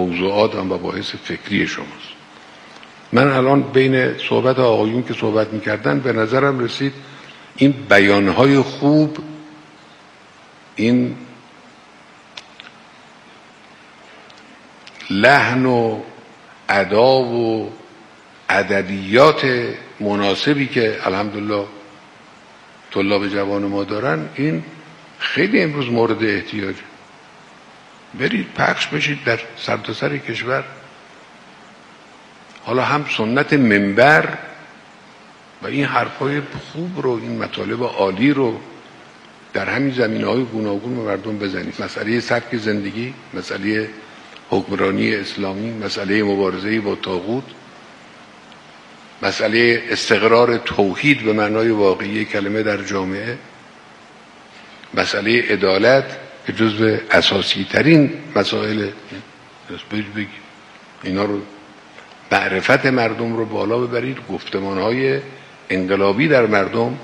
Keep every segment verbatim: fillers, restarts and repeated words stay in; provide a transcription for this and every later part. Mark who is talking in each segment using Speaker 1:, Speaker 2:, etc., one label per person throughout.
Speaker 1: موضوعات و مباحث فکری شماست. من الان بین صحبت آقایون که صحبت میکردن به نظرم رسید این بیانهای خوب، این لحن و ادا و ادبیات مناسبی که الحمدلله طلاب جوان ما دارن، این خیلی امروز مورد احتیاجه. برید پخش بشید در سرتاسر کشور. حالا هم سنت منبر و این حرفای خوب رو، این مطالب عالی رو در همین زمینه‌های گوناگون به مردم بزنید. مسئله سبک زندگی، مسئله حکمرانی اسلامی، مسئله مبارزه با طاغوت، مسئله استقرار توحید به معنای واقعی کلمه در جامعه، مسئله عدالت که جزو اساسی ترین مسائل بگی اینا رو، معرفت مردم رو بالا ببرید، گفتمانهای انقلابی در مردم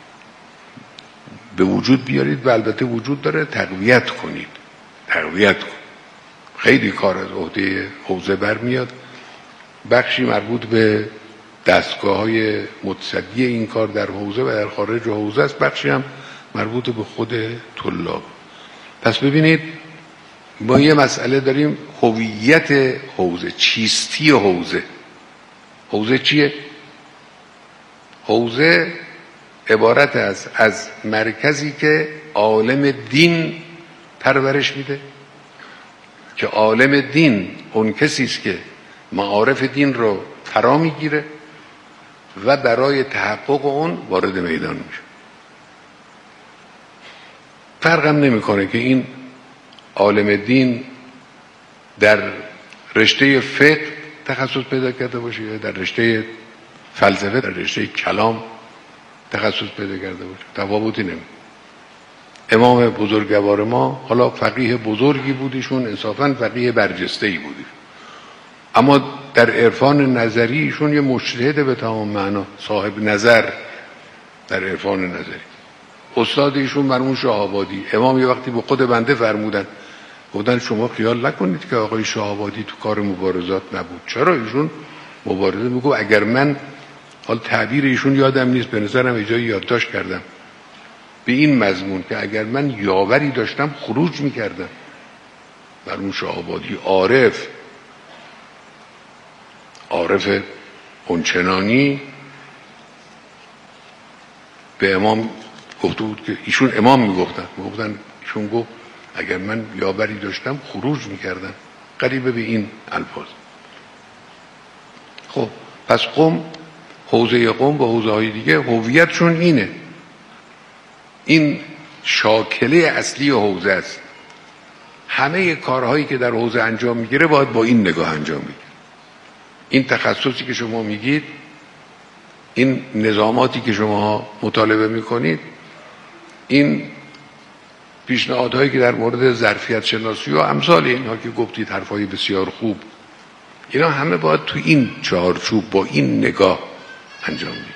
Speaker 1: به وجود بیارید و البته وجود داره، تقویت کنید. تقویت کنید. خیلی کار از عهده حوزه برمیاد. بخشی مربوط به دستگاه های متصدی این کار در حوزه و در خارج حوزه است، بخشی هم مربوط به خود طلاب. پس ببینید ما یه مسئله داریم، هویت حوزه، چیستی حوزه. حوزه چیه؟ حوزه عبارت است از مرکزی که عالم دین پرورش میده، که عالم دین اون کسی است که معارف دین رو فرا میگیره و برای تحقق اون وارد میدان میشه. فرقم نمیکنه که این عالم دین در رشته فقه تخصص پیدا کرده باشه یا در رشته فلسفه، در رشته کلام تخصص پیدا کرده باشه، تفاوتی نمیکنه. امام بزرگوار ما حالا فقیه بزرگی بودیشون، انصافاً فقیه برجسته‌ای بودی، اما در عرفان نظری ایشون یه مجتهد به تمام معنا، صاحب نظر در عرفان نظری. استاد ایشون مرحوم شاه آبادی، امام یه وقتی به خود بنده فرمودن، گفتن شما خیال نکنید که آقای شاه آبادی تو کار مبارزات نبود. چرا؟ ایشون مبارزه میگو. اگر من، حال تعبیر ایشون یادم نیست، به نظرم اجایی یادداشت کردم به این مضمون که اگر من یاوری داشتم خروج میکردم. مرحوم شاه آبادی عارف، عارف اونچنانی به امام گفته بود که ایشون امام میگفتن میگفتن ایشون گفت اگر من یاوری داشتم خروج میکردم. قریبه به این الفاظ. خب پس قم، حوزه قم با حوزه های دیگه هویتشون اینه، این شاکله اصلی حوزه است. همه کارهایی که در حوزه انجام میگیره باید با این نگاه انجام میگیره. این تخصصی که شما میگید، این نظاماتی که شما مطالبه میکنید، این پیشنهادهایی که در مورد ظرفیت شناسی و امثال اینها که گفتید، حرفای بسیار خوب، اینا همه باید تو این چارچوب با این نگاه انجام میگیره.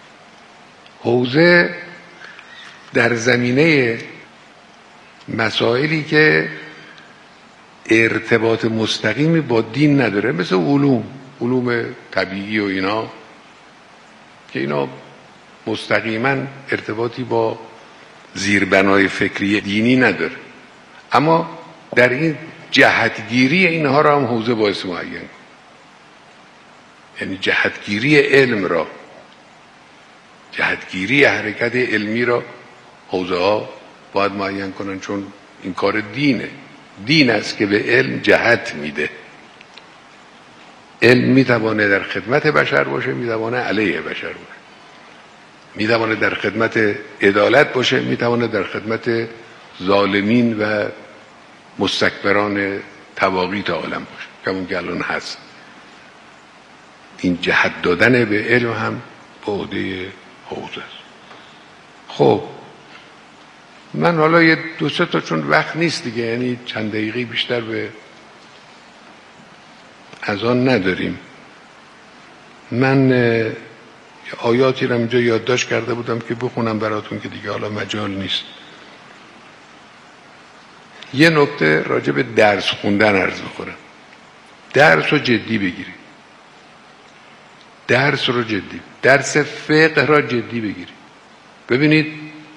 Speaker 1: حوزه در زمینه مسائلی که ارتباط مستقیمی با دین نداره، مثل علوم علوم طبیعی و اینا که اینا مستقیما ارتباطی با زیربنای فکری دینی نداره، اما در این جهتگیری اینها را هم حوزه باعث معین کنه. یعنی جهتگیری علم را، جهتگیری حرکت علمی را حوزه ها باید معین کنن، چون این کار دینه. دین است که به علم جهت میده. علم میتوانه در خدمت بشر باشه، میتوانه علیه بشر باشه، میتوانه در خدمت عدالت باشه، میتوانه در خدمت ظالمین و مستکبران طواغیت عالم باشه، کمون که الان هست. این جهت دادن به علم هم به عهده حوزه است. خب من حالا یه دو سه تا، چون وقت نیست دیگه، یعنی چند دقیقه بیشتر به از آن نداریم، من آیاتی رو اینجا یادداشت کرده بودم که بخونم براتون که دیگه حالا مجال نیست. یه نکته راجع به درس خوندن عرض بکنم. درس رو جدی بگیرید، درس رو جدی، درس فقه را جدی بگیرید. ببینید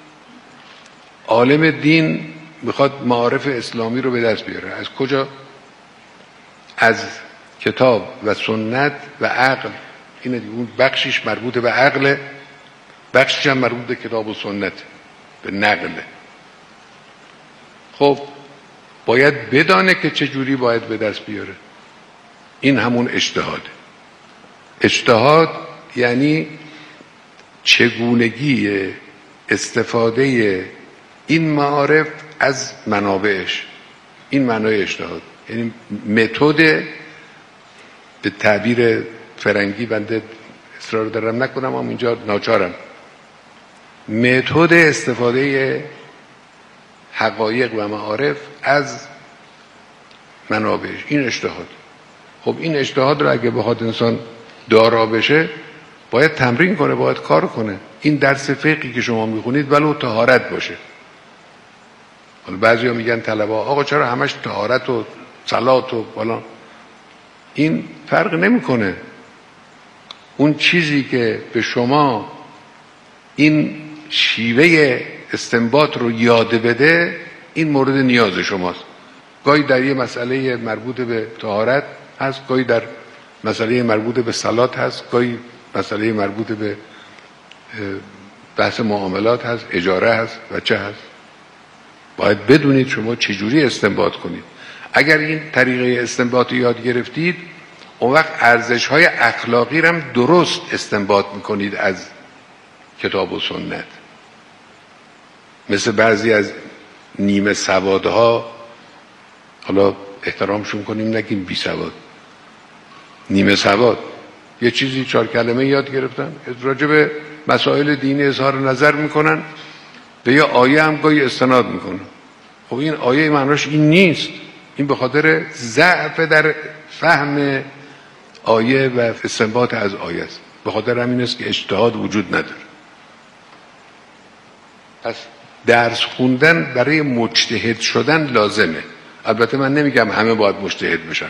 Speaker 1: عالم دین میخواد معارف اسلامی رو به دست بیاره. از کجا؟ از کتاب و سنت و عقل. اینه دیگه. اون بخشش مربوط به عقل، بخشش هم مربوط به کتاب و سنت، به نقله. خب باید بدانه که چجوری باید به دست بیاره. این همون اجتهاده. اجتهاد یعنی چگونگی استفاده این معارف از منابعش. این معنای اجتهاد، یعنی متد. به تعبیر فرنگی بنده اصرار دارم نکنم، اما اینجا ناچارم. متد استفاده حقایق و معارف از منابعش، این اجتهاد. خب این اجتهاد رو اگه بخواد انسان دارا بشه باید تمرین کنه، باید کار کنه. این درس فقهی که شما میخونید ولو طهارت باشه. حالا بعضیا میگن طلبه آقا چرا همش طهارت و صلات و فلان؟ این فرق نمیکنه. اون چیزی که به شما این شیوه استنباط رو یاد بده، این مورد نیاز شماست. گاهی در یه مسئله مربوط به طهارت هست، گاهی در مسئله مربوط به صلات هست، گاهی مسئله مربوط به بحث معاملات هست، اجاره هست و چه هست. باید بدونید شما چجوری استنباط کنید. اگر این طریقه استنباط یاد گرفتید، اون وقت ارزش های اخلاقی رو هم درست استنباط میکنید از کتاب و سنت. مثل بعضی از نیمه سوادها، حالا احترامشون کنیم نگیم بی سواد، نیمه سواد یه چیزی چهار کلمه یاد گرفتن، راجع به مسائل دینی اظهار نظر میکنن، به یه آیه هم گاهی استناد میکنن. خب این آیه معناش این نیست. این به خاطر ضعف در فهم آیه و استنباط از آیه است. به خاطر همین است که اجتهاد وجود نداره. پس درس خوندن برای مجتهد شدن لازمه. البته من نمیگم همه باید مجتهد بشن.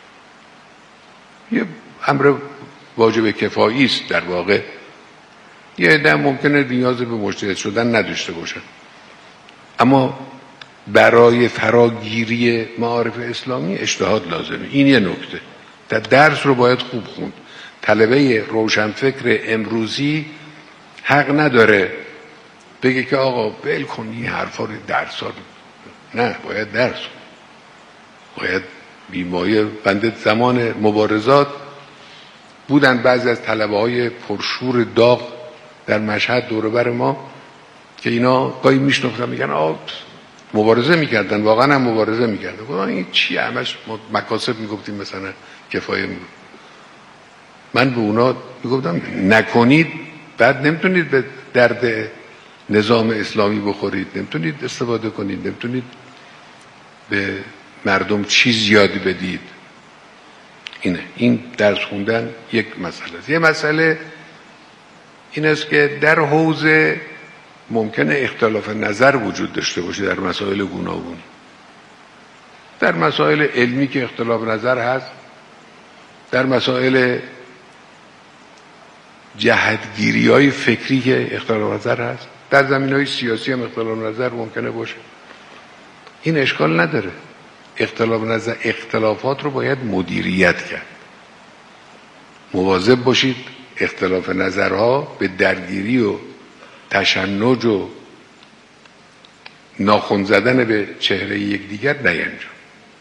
Speaker 1: یه امر واجب کفایی است در واقع. یه عده ممکنه نیاز به مجتهد شدن نداشته باشن. اما برای فراگیری معارف اسلامی اجتهاد لازمه. این یه نکته. در درس رو باید خوب خوند. طلبه روشنفکر امروزی حق نداره بگه که آقا ول کن این حرفا رو، درس ها. نه، باید درس باید بیمایه. بنده زمان مبارزات بودن بعضی از طلبه های پرشور داغ در مشهد دور بر ما که اینا گاهی میشنفتن میگن آه مبارزه میکردن، واقعا هم مبارزه میکردن. گفتن این چی همش مکاسب میگفتیم مثلا کفایه میگفت. من به اونا میگفتم نکنید، بعد نمیتونید به درد نظام اسلامی بخورید، نمیتونید استفاده کنید، نمیتونید به مردم چیز یاد بدید. اینه این درس خوندن یک مسئله است. یه مسئله این است که در حوزه ممکنه اختلاف نظر وجود داشته باشه در مسائل گوناگونی. در مسائل علمی که اختلاف نظر هست، در مسائل جهتگیری های فکری که اختلاف نظر هست، در زمین های سیاسی هم اختلاف نظر ممکنه باشه. این اشکال نداره. اختلاف نظر اختلافات رو باید مدیریت کرد. مواظب باشید اختلاف نظرها به درگیری و تشنج و ناخن زدن به چهره یکدیگر نینجام.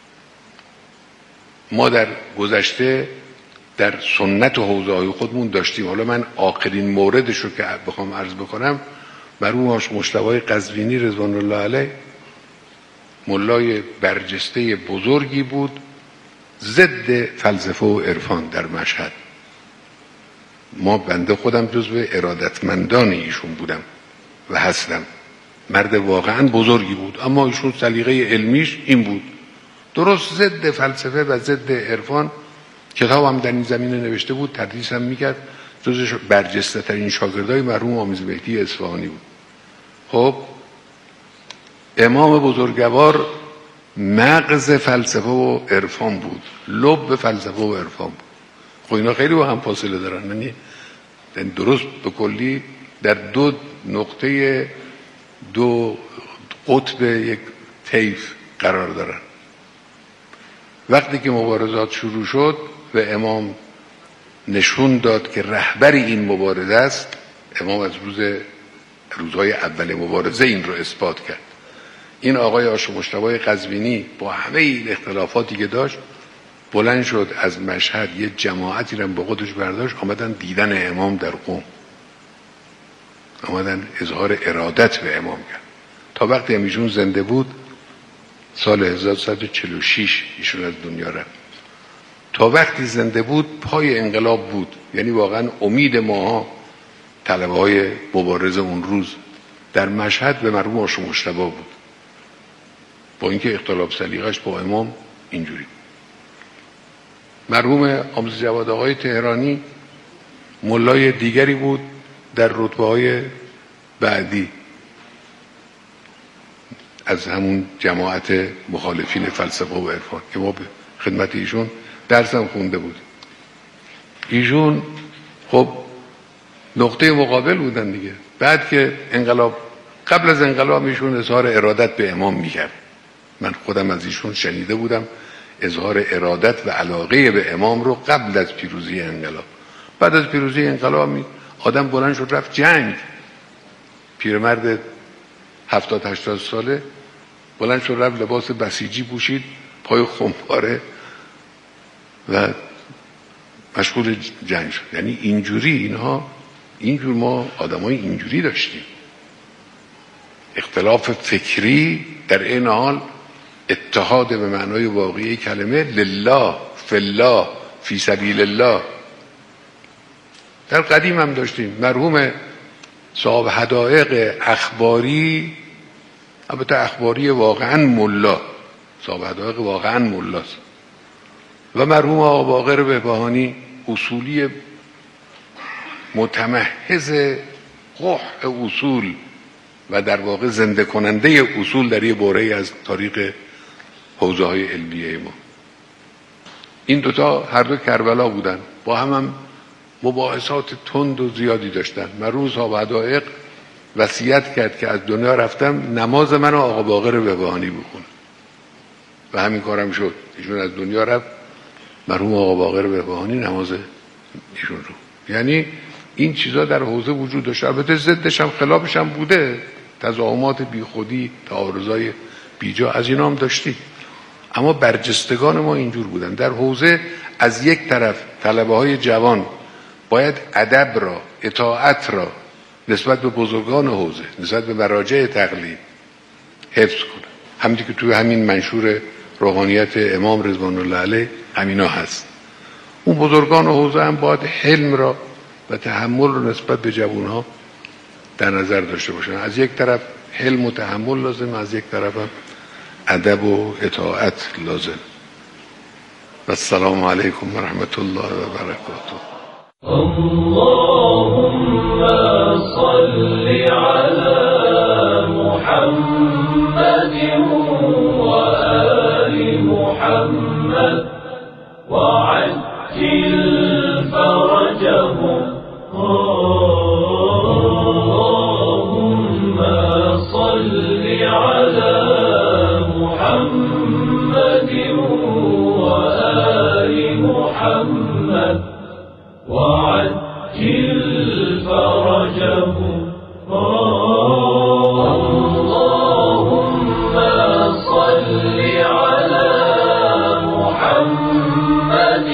Speaker 1: ما در گذشته در سنت و حوزه‌های خودمون داشتیم. حالا من آخرین موردش رو که بخوام عرض بکنم، مرحوم مجتبی قزوینی رضوان الله علیه ملای برجسته بزرگی بود، ضد فلسفه و عرفان در مشهد. ما بنده خودم جزو ارادتمندان ایشون بودم و هستم. مرد واقعا بزرگی بود، اما ایشون سلیقه علمیش این بود، درست ضد فلسفه و ضد عرفان. کتاب هم در این زمینه نوشته بود، تدریس هم میکرد. جزو برجسته ترین شاگردای مرحوم آمیز مهدی اصفهانی بود. خب امام بزرگوار مغز فلسفه و عرفان بود، لب فلسفه و عرفان بود. خب اینا خیلی با هم فاصله دارن، یعنی درست به کلی در دو نقطه دو قطب یک طیف قرار دارن. وقتی که مبارزات شروع شد و امام نشون داد که رهبر این مبارزه است، امام از روز روزهای اول مبارزه این رو اثبات کرد. این آقای آشو مجتبی قزوینی با همه این اختلافاتی که داشت بلند شد از مشهد، یه جماعتی رو با خودش برداشت، آمدن دیدن امام در قم، آمدن اظهار ارادت به امام کرد. تا وقتی هم ایشون زنده بود، سال هزار و سیصد و چهل و شش ایشون از دنیا رفت. تا وقتی زنده بود پای انقلاب بود، یعنی واقعا امید ماها طلبه های مبارز اون روز در مشهد به مرحوم آشو مجتبی بود، با اینکه اختلاف سلیقش با امام اینجوری. مرحوم آموزه جواد آقای تهرانی ملای دیگری بود در رتبه های بعدی از همون جماعت مخالفین فلسفه و عرفان که ما به خدمت ایشون درسم خونده بود. ایشون خب نقطه مقابل بودن دیگه. بعد که انقلاب، قبل از انقلاب ایشون اظهار ارادت به امام میکرد. من خودم از ایشون شنیده بودم اظهار ارادت و علاقه به امام رو قبل از پیروزی انقلاب. بعد از پیروزی انقلاب می آدم بلند شد رفت جنگ. پیرمرد هفتاد هشتاد ساله بلند شد رفت لباس بسیجی پوشید، پای خمپاره و مشغول جنگ شد. یعنی اینجوری اینها، اینجور ما آدمای اینجوری داشتیم، اختلاف فکری در این حال اتحاد به معنای واقعی کلمه، لله فی الله فی سبیل الله. در قدیم هم داشتیم. مرحوم صاحب حدائق اخباری، البته اخباری واقعا ملا، صاحب حدائق واقعا ملاست، و مرحوم آقا باقر بهبهانی اصولی متمحض قح اصول و در واقع زنده کننده اصول در یه باره از تاریخ حوزه های علمیه ما. این دوتا هر دو کربلا بودن، با هم هم مباحثات تند و زیادی داشتن. مرحوم صاحب حدائق وصیت کرد که از دنیا رفتم نماز من و آقا باقر بهبهانی بخونه، و همین کارم شد. ایشون از دنیا رفت، مرحوم آقا باقر بهبهانی نماز ایشون رو. یعنی این چیزا در حوزه وجود داشت. البته ضدش هم خلافش هم بوده، تضاهمات بیخودی، تعارضای بیجا از اینا هم داشتیم، اما برجستگان ما اینجور بودن. در حوزه از یک طرف طلبه های جوان باید ادب را، اطاعت را نسبت به بزرگان حوزه، نسبت به مراجع تقلید حفظ کنه. همونطور که توی همین منشور روحانیت امام رضوان الله علیه همینا هست. اون بزرگان حوزه هم باید حلم را و تحمل رو نسبت به جوانها در نظر داشته باشن. از یک طرف حلم و تحمل لازم، از یک طرف هم ادب و اطاعت لازم. و السلام علیکم و رحمت الله و برکاته.
Speaker 2: اللهم صل على محمد وآل محمد وعجل فرجهم. اللهم صل على محمد وآل محمد وعجل فرجهم. اللهم صل على محمد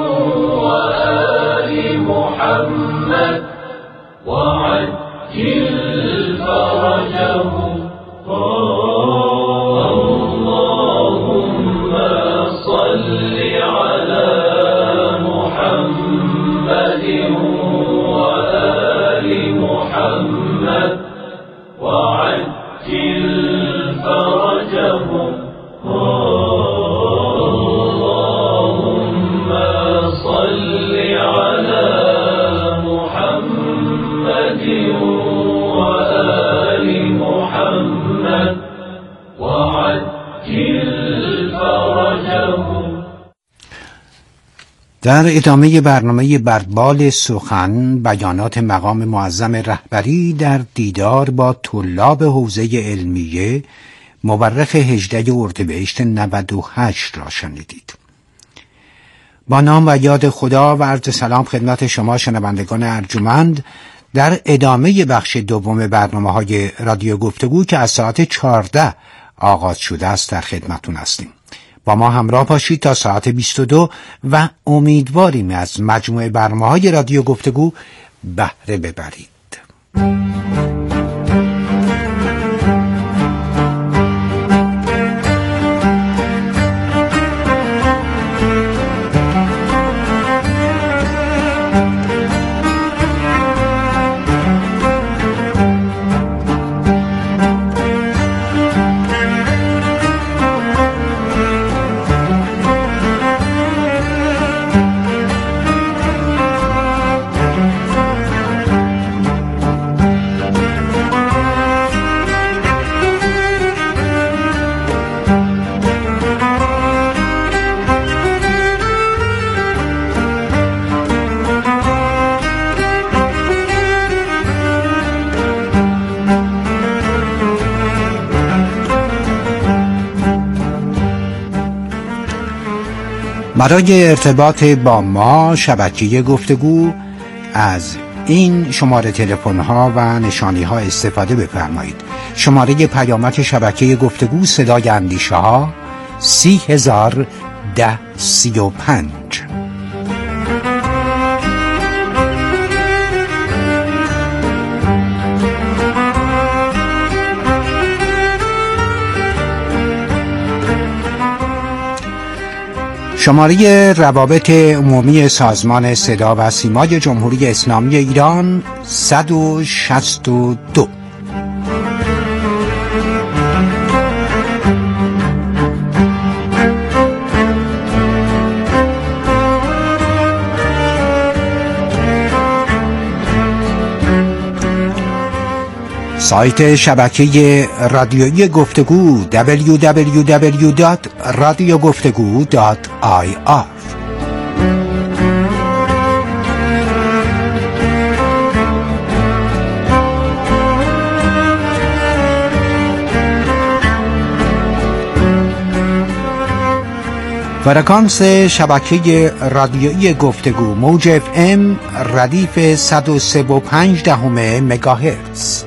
Speaker 2: وآل محمد وعجل فرجهم. اللهم صل على محمد وآل محمد
Speaker 3: در ادامه برنامه بردبال سخن، بیانات مقام معظم رهبری در دیدار با طلاب حوزه علمیه مورخ هجده اردیبهشت نود و هشت را شنیدید. با نام و یاد خدا و عرض سلام خدمت شما شنوندگان ارجمند، در ادامه بخش دوم برنامه‌های رادیو گفتگو که از ساعت چهارده آغاز شده است در خدمتتون هستیم. با ما همراه باشید تا ساعت بیست و دو و امیدواریم از مجموعه برنامه‌های رادیو گفتگو بهره ببرید. برای ارتباط با ما شبکه گفتگو از این شماره تلفن ها و نشانی ها استفاده بفرمایید. شماره پیامک شبکه گفتگو صدای اندیشه ها سی هزار ده سی و پنج. شماره روابط عمومی سازمان صدا و سیمای جمهوری اسلامی ایران صد و شصت و دو. سایت شبکه رادیویی گفتگو دبلیو دبلیو دبلیو دات رادیو گفتگو دات آی آر. فرکانس شبکه رادیویی گفتگو موج اف ام ردیف صد و سه و پنج دهم مگاهرتز.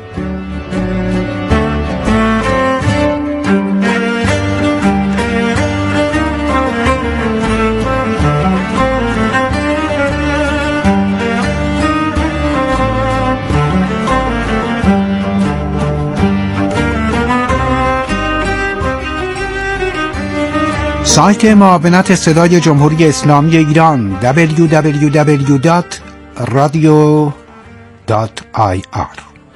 Speaker 3: سایت معاونت صدای جمهوری اسلامی ایران دبلیو دبلیو دبلیو دات رادیو دات آی آر.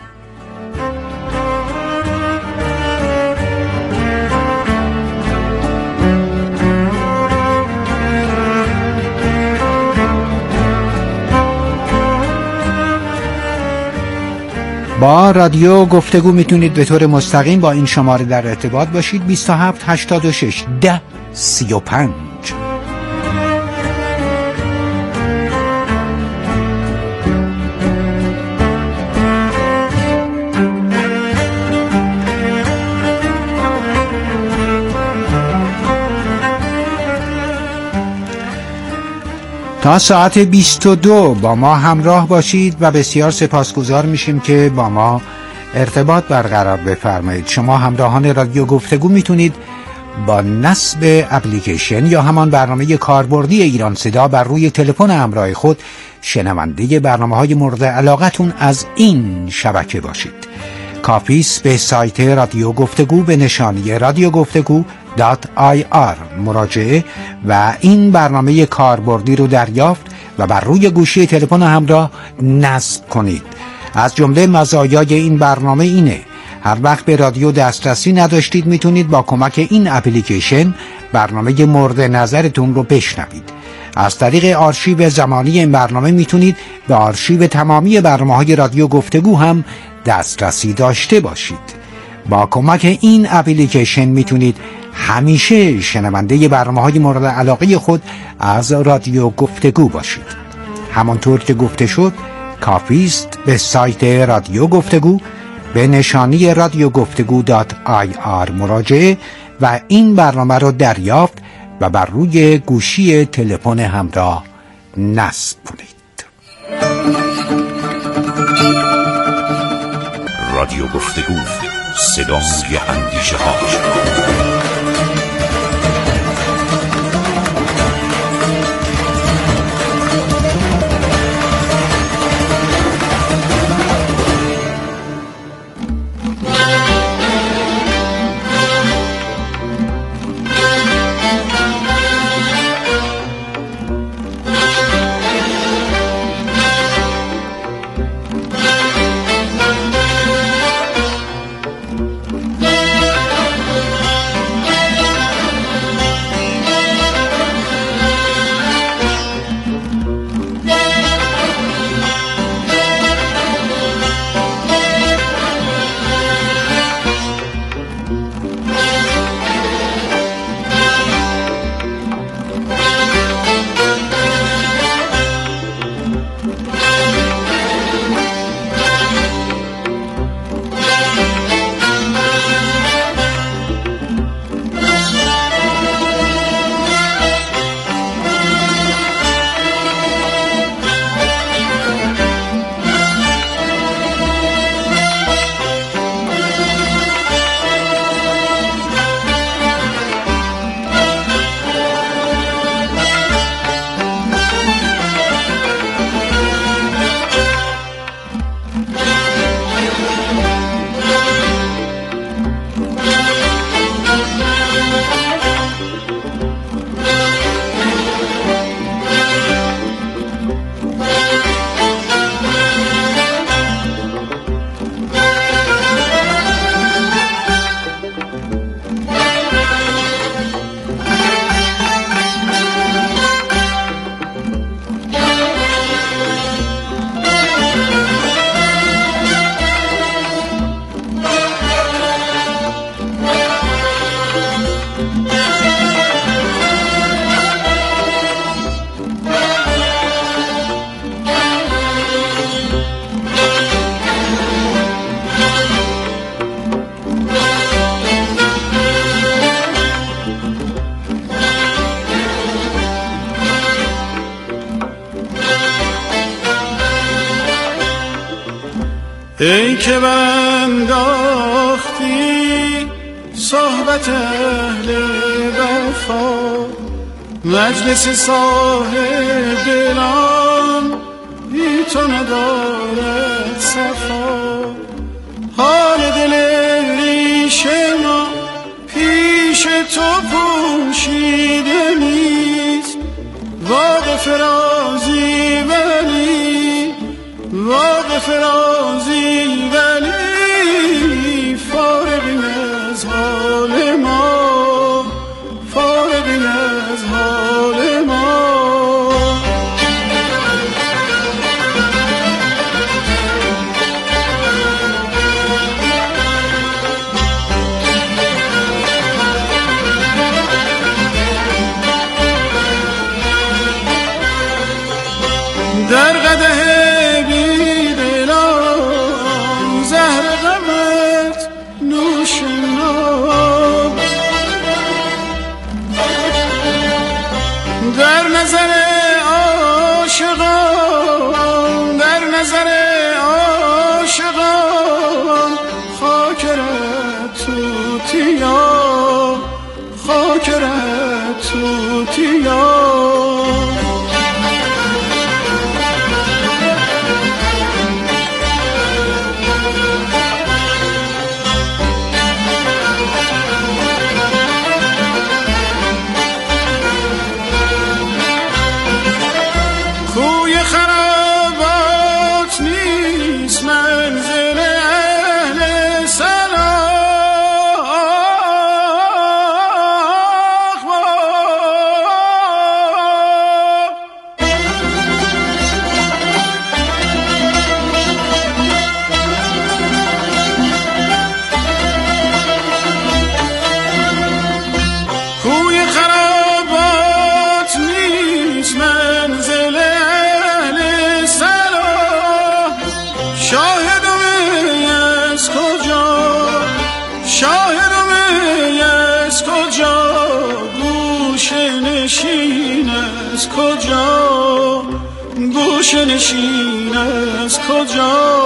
Speaker 3: با رادیو گفتگو میتونید به طور مستقیم با این شماره در ارتباط باشید. بیست و هفت هشتاد و شش ده سی و پنج. تا ساعت بیست و دو با ما همراه باشید و بسیار سپاسگزار میشیم که با ما ارتباط برقرار بفرمایید. شما همراهان رادیو گفتگو میتونید با نصب اپلیکیشن یا همان برنامه کاربردی ایران صدا بر روی تلفن همراه خود شنونده برنامه‌های مورد علاقتون از این شبکه باشید. کافی است به سایت رادیو گفتگو به نشانی رادیو گفتگو دات آی آر مراجعه و این برنامه کاربردی رو دریافت و بر روی گوشی تلفن همراه نصب کنید. از جمله مزایای این برنامه اینه: هر وقت به رادیو دسترسی نداشتید میتونید با کمک این اپلیکیشن برنامه مورد نظرتون رو بشنوید. از طریق آرشیو زمانی این برنامه میتونید به آرشیو تمامی برنامه‌های رادیو گفتگو هم دسترسی داشته باشید. با کمک این اپلیکیشن میتونید همیشه شنونده برنامه‌های مورد علاقه خود از رادیو گفتگو باشید. همانطور که گفته شد کافی است به سایت رادیو گفتگو به نشانی رادیو گفتگو دات آی آر مراجعه و این برنامه را دریافت و بر روی گوشی تلفن همراه نصب کنید.
Speaker 4: رادیو گفتگو، صدای اندیشه ها.
Speaker 5: ای که بنداختی صحبت اهل وفا، مجلس صاحب دلان بی تو ندارد صفا. حال دل ریش ما پیش تو پوشیده نیست، واقف رازی ولی واقف رازی ولی فارغ از حال ما، فارغ از حال ما. در قدح در نظر عاشقان، در نظر عاشقان خاکرت توتیا، خاکرت توتیا. از کجا، گوشه نشین از کجا.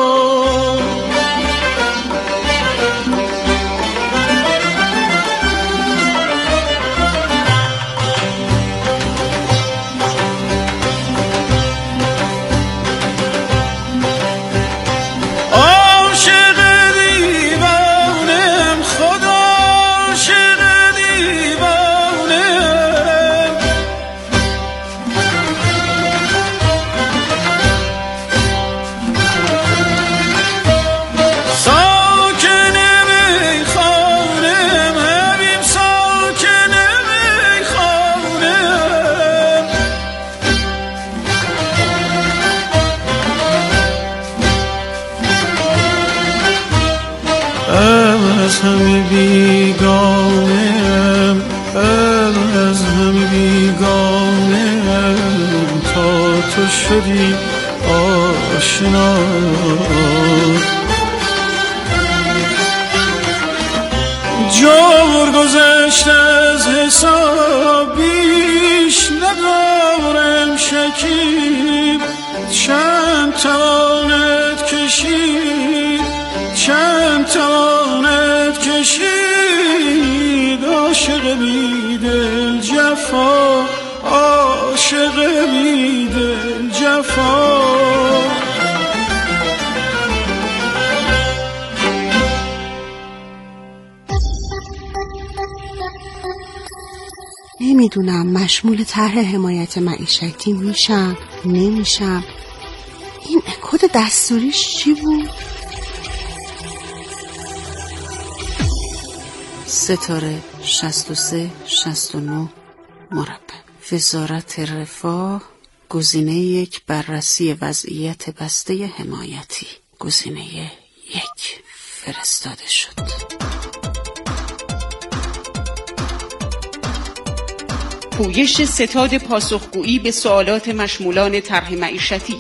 Speaker 5: از همه بیگانم، از همه بیگانم، تا تو شدی آشنا. جور گذشت از حساب، بیش ندارم شکیب. چند تواند کشید، چند تواند کشید، عاشق بی دل جفا، عاشق بی دل جفا.
Speaker 6: نمیدونم مشمول طرح حمایت معیشتی میشم نمیشم. این کد دستوریش چی بود؟ ستاره شصت و سه شصت و نه مربع. وزارت رفاه. گزینه یک، بررسی وضعیت بسته حمایتی. گزینه یک فرستاده شد.
Speaker 7: پویش ستاد پاسخگویی به سوالات مشمولان طرح معیشتی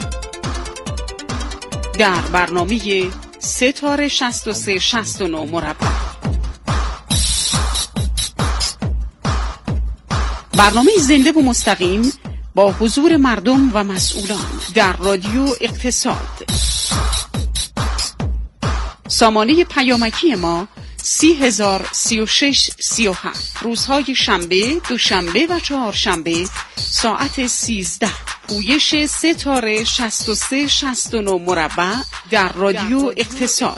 Speaker 7: در برنامه ستاره شصت و سه شصت و نه مربع. برنامه زنده و مستقیم با حضور مردم و مسئولان در رادیو اقتصاد. سامانه پیامکی ما سی هزار سی و شش سی و هفت. روزهای شنبه، دوشنبه و چهارشنبه ساعت سیزده. پویش ستاره شصت و سه شصت و نه مربع در رادیو اقتصاد.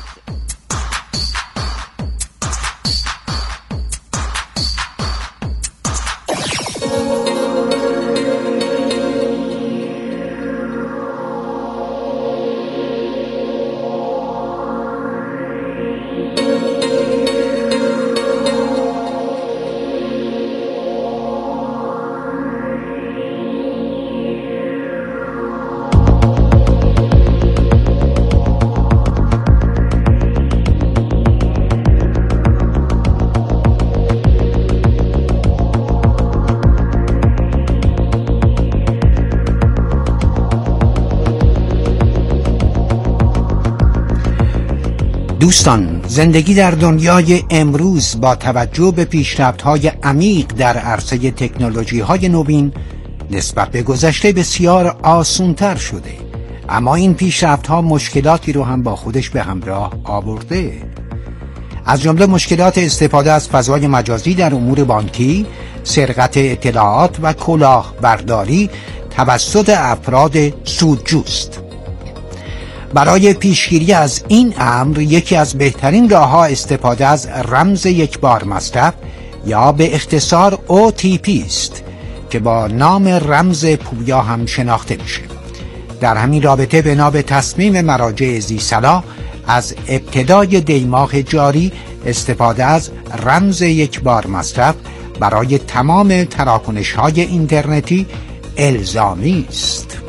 Speaker 3: دوستان، زندگی در دنیای امروز با توجه به پیشرفت‌های عمیق در عرصه تکنولوژی‌های نوین نسبت به گذشته بسیار آسان‌تر شده، اما این پیشرفت‌ها مشکلاتی رو هم با خودش به همراه آورده. از جمله مشکلات استفاده از فضای مجازی در امور بانکی، سرقت اطلاعات و کلاهبرداری توسط افراد سودجوست. برای پیشگیری از این امر یکی از بهترین راه‌ها استفاده از رمز یک بار مصرف یا به اختصار او تی پی است که با نام رمز پویا هم شناخته میشه. در همین رابطه بنا به تصمیم مراجع ذی صلاح از ابتدای دیماه جاری استفاده از رمز یک بار مصرف برای تمام تراکنش‌های اینترنتی الزامی است.